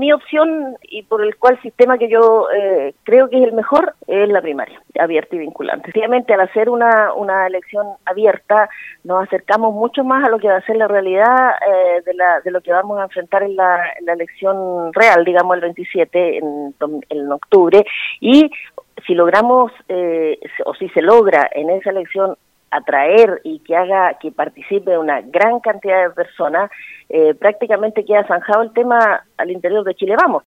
Mi opción y por el cual sistema que yo creo que es el mejor es la primaria, abierta y vinculante. Efectivamente, al hacer una elección abierta, nos acercamos mucho más a lo que va a ser la realidad de lo que vamos a enfrentar en la elección real, digamos el 27 en octubre, y si logramos o si se logra en esa elección atraer y que participe una gran cantidad de personas, prácticamente queda zanjado el tema al interior de Chile Vamos.